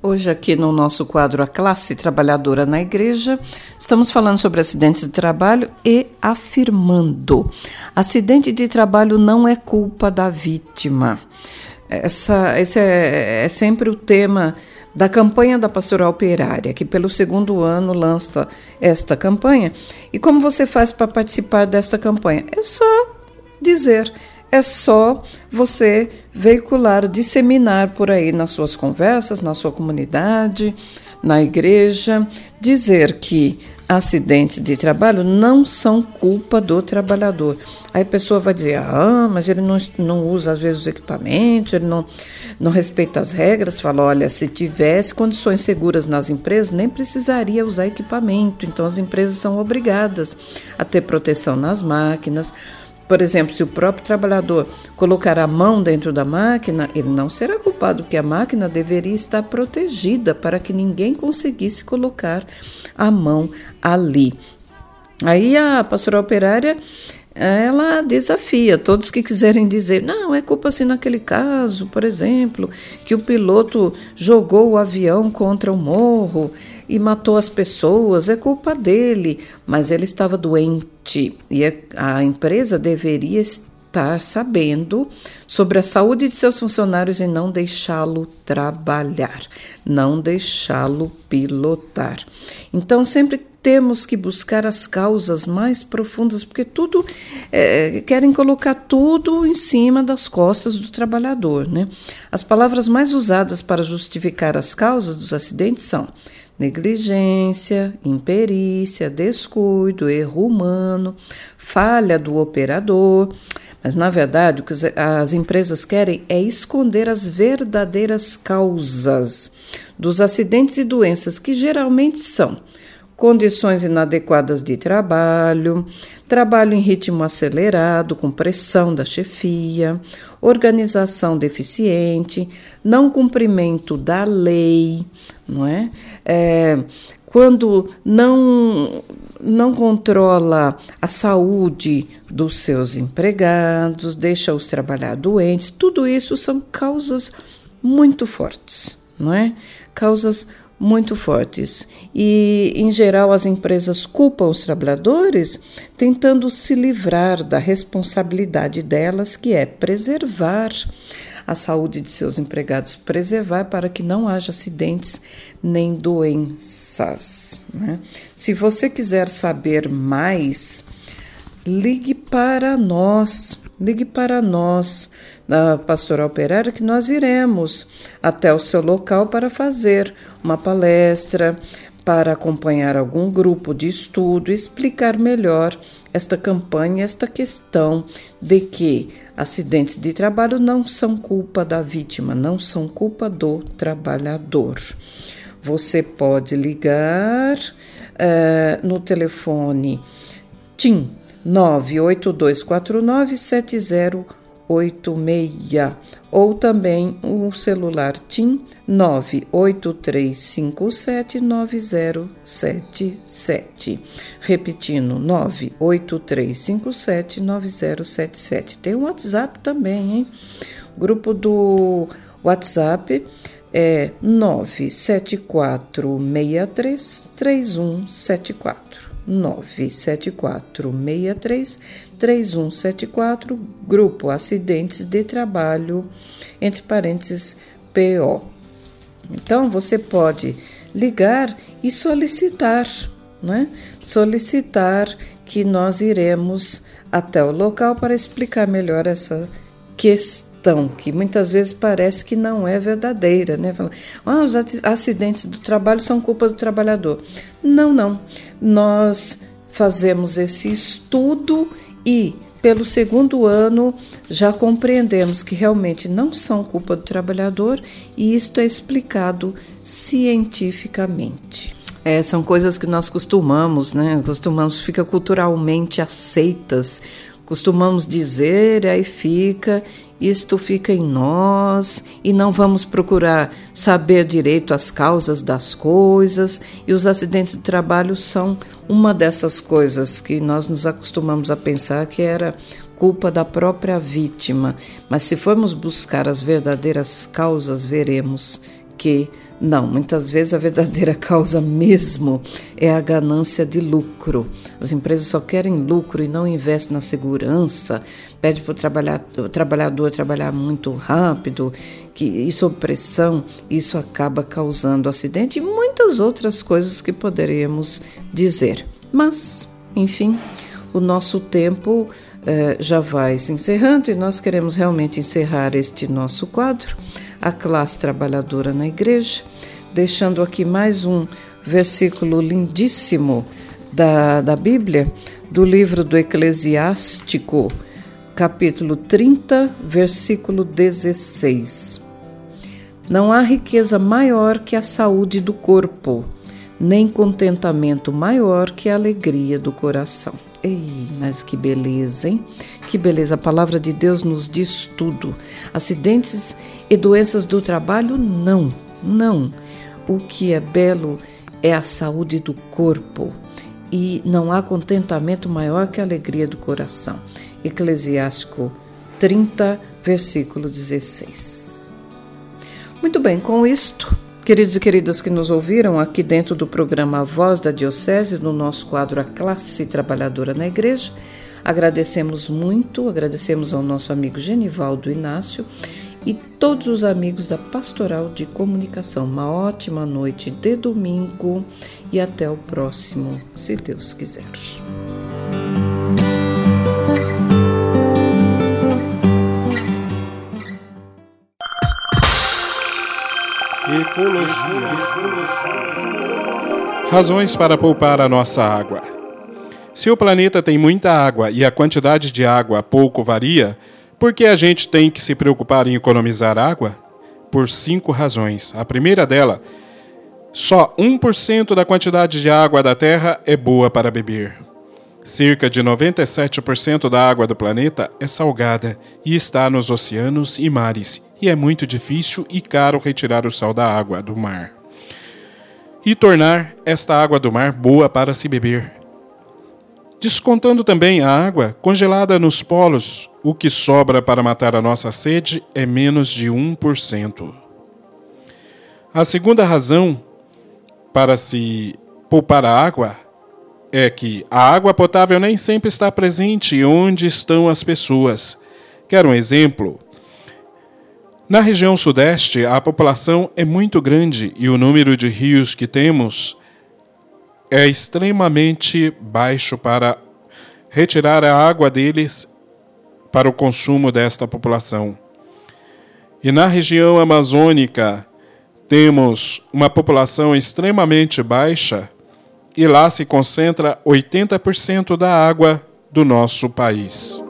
Hoje aqui no nosso quadro A Classe Trabalhadora na Igreja, estamos falando sobre acidentes de trabalho e afirmando: acidente de trabalho não é culpa da vítima. Esse é sempre o tema da campanha da Pastoral Operária, que pelo segundo ano lança esta campanha. E como você faz para participar desta campanha? É só dizer, é só você veicular, disseminar por aí nas suas conversas, na sua comunidade, na igreja, dizer que acidentes de trabalho não são culpa do trabalhador. Aí a pessoa vai dizer, mas ele não usa às vezes os equipamentos, ele não respeita as regras. Fala, olha, se tivesse condições seguras nas empresas, nem precisaria usar equipamento. Então as empresas são obrigadas a ter proteção nas máquinas. Por exemplo, se o próprio trabalhador colocar a mão dentro da máquina, ele não será culpado, porque a máquina deveria estar protegida para que ninguém conseguisse colocar a mão ali. Aí a Pastoral Operária, ela desafia todos que quiserem dizer, não, é culpa assim naquele caso, por exemplo, que o piloto jogou o avião contra o morro e matou as pessoas, é culpa dele, mas ele estava doente e a empresa deveria estar sabendo sobre a saúde de seus funcionários e não deixá-lo trabalhar, não deixá-lo pilotar. Então, sempre temos que buscar as causas mais profundas, porque querem colocar tudo em cima das costas do trabalhador, né? As palavras mais usadas para justificar as causas dos acidentes são negligência, imperícia, descuido, erro humano, falha do operador. Mas, na verdade, o que as empresas querem é esconder as verdadeiras causas dos acidentes e doenças, que geralmente são condições inadequadas de trabalho, trabalho em ritmo acelerado, com pressão da chefia, organização deficiente, não cumprimento da lei, não é? Quando não controla a saúde dos seus empregados, deixa os trabalhar doentes, tudo isso são causas muito fortes, não é? Causas muito fortes. E, em geral, as empresas culpam os trabalhadores tentando se livrar da responsabilidade delas, que é preservar a saúde de seus empregados, preservar para que não haja acidentes nem doenças, né? Se você quiser saber mais, ligue para nós da Pastoral Operária, que nós iremos até o seu local para fazer uma palestra, para acompanhar algum grupo de estudo, explicar melhor esta campanha, esta questão de que acidentes de trabalho não são culpa da vítima, não são culpa do trabalhador. Você pode ligar no telefone TIM 982497086 ou também o celular TIM 983579077. Repetindo, 983579077. Tem o WhatsApp também, hein? O grupo do WhatsApp é 974633174. 974633174, grupo Acidentes de Trabalho, entre parênteses, PO. Então, você pode ligar e solicitar, né? Solicitar que nós iremos até o local para explicar melhor essa questão, que muitas vezes parece que não é verdadeira, né? Fala, os acidentes do trabalho são culpa do trabalhador. Não. Nós fazemos esse estudo e, pelo segundo ano, já compreendemos que realmente não são culpa do trabalhador, e isto é explicado cientificamente. São coisas que nós costumamos, fica culturalmente aceitas, costumamos dizer, aí isto fica em nós, e não vamos procurar saber direito as causas das coisas, e os acidentes de trabalho são uma dessas coisas que nós nos acostumamos a pensar que era culpa da própria vítima. Mas se formos buscar as verdadeiras causas, veremos porque não, muitas vezes a verdadeira causa mesmo é a ganância de lucro. As empresas só querem lucro e não investem na segurança, pede para o trabalhador trabalhar muito rápido, e sob pressão, isso acaba causando acidente e muitas outras coisas que poderíamos dizer. Mas, enfim, o nosso tempo já vai se encerrando e nós queremos realmente encerrar este nosso quadro, a classe trabalhadora na igreja, deixando aqui mais um versículo lindíssimo da Bíblia, do livro do Eclesiástico, capítulo 30, versículo 16. Não há riqueza maior que a saúde do corpo, nem contentamento maior que a alegria do coração. Ei, mas que beleza, hein? Que beleza, a palavra de Deus nos diz tudo. Acidentes e doenças do trabalho, não. O que é belo é a saúde do corpo e não há contentamento maior que a alegria do coração. Eclesiástico 30, versículo 16. Muito bem, com isto, queridos e queridas que nos ouviram aqui dentro do programa A Voz da Diocese, no nosso quadro A Classe Trabalhadora na Igreja, agradecemos muito, agradecemos ao nosso amigo Genivaldo Inácio e todos os amigos da Pastoral de Comunicação. Uma ótima noite de domingo e até o próximo, se Deus quiser. Ecologia. Razões para poupar a nossa água. Se o planeta tem muita água e a quantidade de água pouco varia, por que a gente tem que se preocupar em economizar água? Por 5 razões. A primeira dela, só 1% da quantidade de água da Terra é boa para beber. Cerca de 97% da água do planeta é salgada e está nos oceanos e mares, e é muito difícil e caro retirar o sal da água do mar e tornar esta água do mar boa para se beber. Descontando também a água congelada nos polos, o que sobra para matar a nossa sede é menos de 1%. A segunda razão para se poupar a água é que a água potável nem sempre está presente onde estão as pessoas. Quero um exemplo? Na região sudeste, a população é muito grande e o número de rios que temos é extremamente baixo para retirar a água deles para o consumo desta população. E na região amazônica, temos uma população extremamente baixa e lá se concentra 80% da água do nosso país.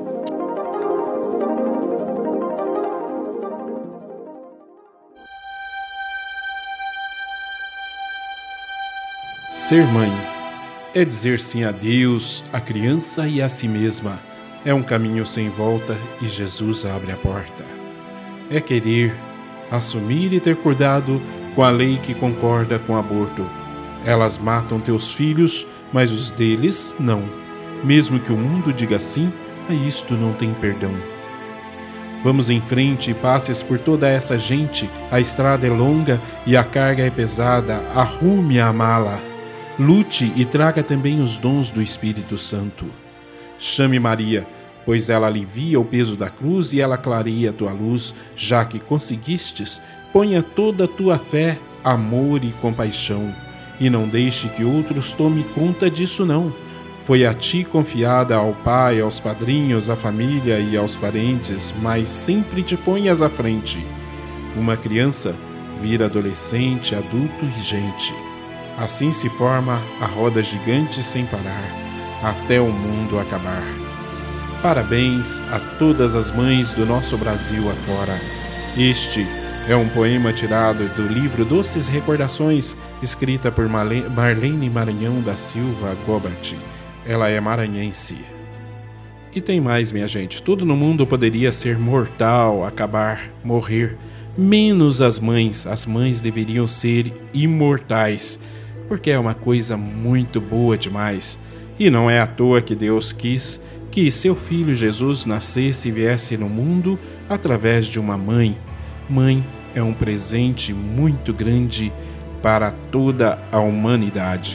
Ser mãe é dizer sim a Deus, a criança e a si mesma. É um caminho sem volta e Jesus abre a porta. É querer, assumir e ter cuidado com a lei que concorda com o aborto. Elas matam teus filhos, mas os deles não. Mesmo que o mundo diga sim, a isto não tem perdão. Vamos em frente e passes por toda essa gente. A estrada é longa e a carga é pesada. Arrume a mala. Lute e traga também os dons do Espírito Santo. Chame Maria, pois ela alivia o peso da cruz e ela clareia a tua luz, já que conseguistes, ponha toda a tua fé, amor e compaixão. E não deixe que outros tomem conta disso não. Foi a ti confiada ao pai, aos padrinhos, à família e aos parentes, mas sempre te ponhas à frente. Uma criança vira adolescente, adulto e gente. Assim se forma a roda gigante sem parar, até o mundo acabar. Parabéns a todas as mães do nosso Brasil afora. Este é um poema tirado do livro Doces Recordações, escrita por Marlene Maranhão da Silva Gobert. Ela é maranhense. E tem mais, minha gente. Tudo no mundo poderia ser mortal, acabar, morrer. Menos as mães. As mães deveriam ser imortais, porque é uma coisa muito boa demais. E não é à toa que Deus quis que seu Filho Jesus nascesse e viesse no mundo através de uma mãe. Mãe é um presente muito grande para toda a humanidade.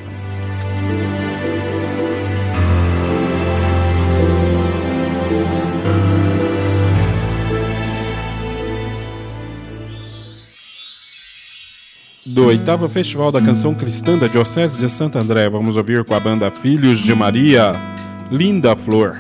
Do 8º Festival da Canção Cristã da Diocese de Santo André, vamos ouvir com a banda Filhos de Maria, Linda Flor.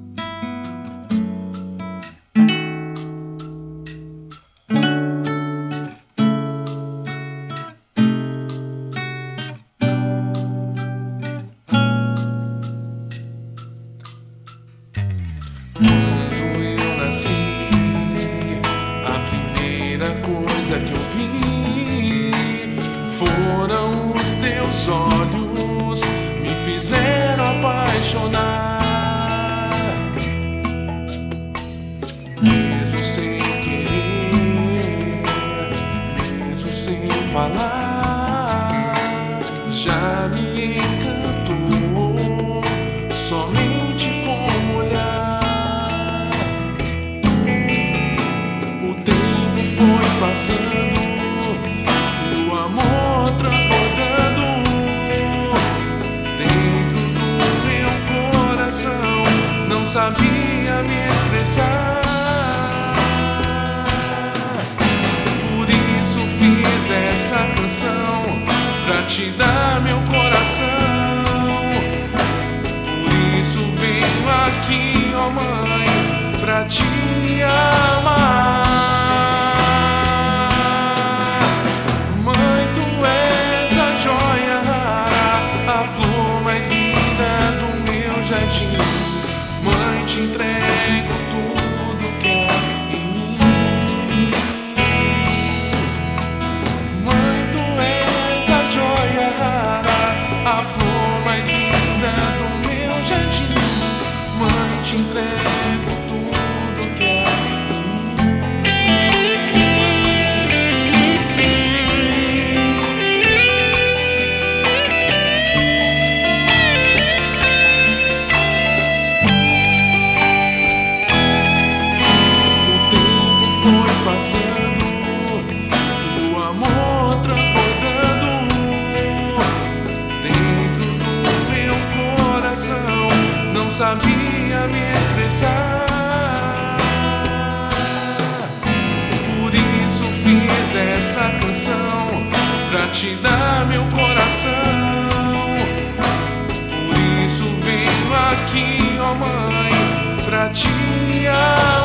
Quando eu nasci, a primeira coisa que eu vi foram os teus olhos, me fizeram apaixonar. Mesmo sem querer, mesmo sem falar, já me encantou somente com o olhar. O tempo foi passando, o amor transbordando dentro do meu coração. Não sabia me expressar, por isso fiz essa canção pra te dar meu coração. Por isso venho aqui, ó mãe, pra te amar. Mãe, tu és a joia rara, a flor mais linda do meu jardim. Mãe, te entrego tudo que há em mim. Mãe, tu és a joia rara, a flor mais linda do meu jardim. Mãe, te entrego tudo que há em passando, o amor transbordando dentro do meu coração. Não sabia me expressar, por isso fiz essa canção pra te dar meu coração. Por isso venho aqui, ó mãe, pra te amar.